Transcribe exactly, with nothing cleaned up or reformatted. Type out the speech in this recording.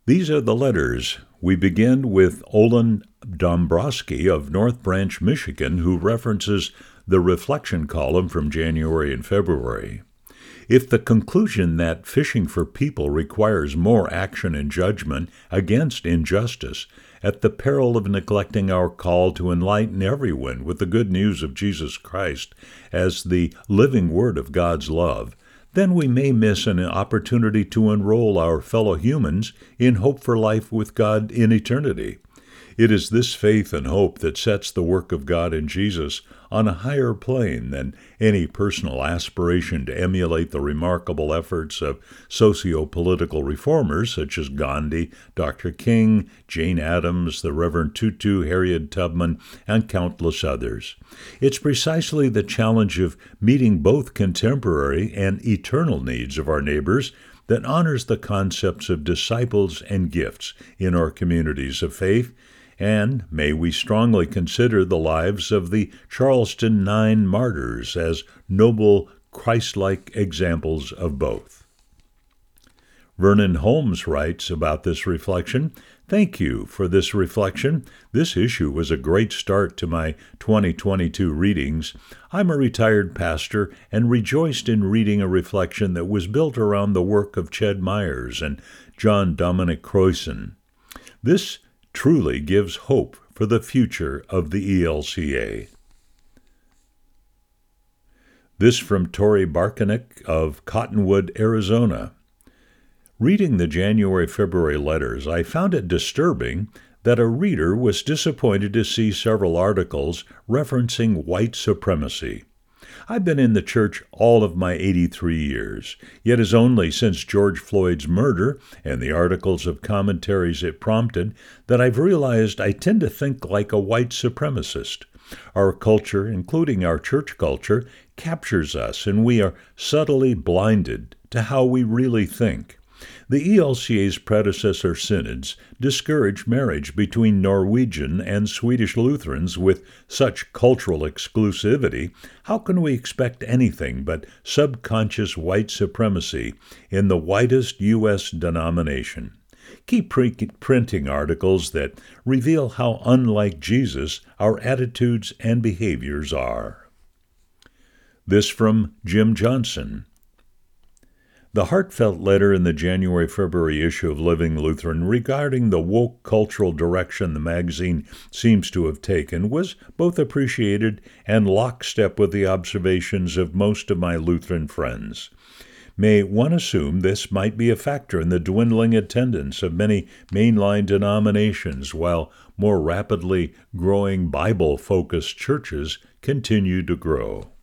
These are the letters. We begin with Olin Dombrowski of North Branch, Michigan, who references the reflection column from January and February. If the conclusion that fishing for people requires more action and judgment against injustice, at the peril of neglecting our call to enlighten everyone with the good news of Jesus Christ as the living word of God's love, then we may miss an opportunity to enroll our fellow humans in hope for life with God in eternity. It is this faith and hope that sets the work of God in Jesus on a higher plane than any personal aspiration to emulate the remarkable efforts of socio-political reformers such as Gandhi, Doctor King, Jane Addams, the Reverend Tutu, Harriet Tubman, and countless others. It's precisely the challenge of meeting both contemporary and eternal needs of our neighbors that honors the concepts of disciples and gifts in our communities of faith. And may we strongly consider the lives of the Charleston Nine martyrs as noble, Christ-like examples of both. Vernon Holmes writes about this reflection, "Thank you for this reflection. This issue was a great start to my twenty twenty-two readings. I'm a retired pastor and rejoiced in reading a reflection that was built around the work of Ched Myers and John Dominic Creuson. This truly gives hope for the future of the E L C A." This from Tori Barkanick of Cottonwood, Arizona. Reading the January-February letters, I found it disturbing that a reader was disappointed to see several articles referencing white supremacy. I've been in the church all of my eighty-three years, yet it's only since George Floyd's murder and the articles of commentaries it prompted that I've realized I tend to think like a white supremacist. Our culture, including our church culture, captures us, and we are subtly blinded to how we really think. The E L C A's predecessor synods discouraged marriage between Norwegian and Swedish Lutherans with such cultural exclusivity. How can we expect anything but subconscious white supremacy in the whitest U S denomination? Keep pre- printing articles that reveal how unlike Jesus our attitudes and behaviors are. This from Jim Johnson. The heartfelt letter in the January-February issue of Living Lutheran regarding the woke cultural direction the magazine seems to have taken was both appreciated and lockstep with the observations of most of my Lutheran friends. May one assume this might be a factor in the dwindling attendance of many mainline denominations, while more rapidly growing Bible-focused churches continue to grow.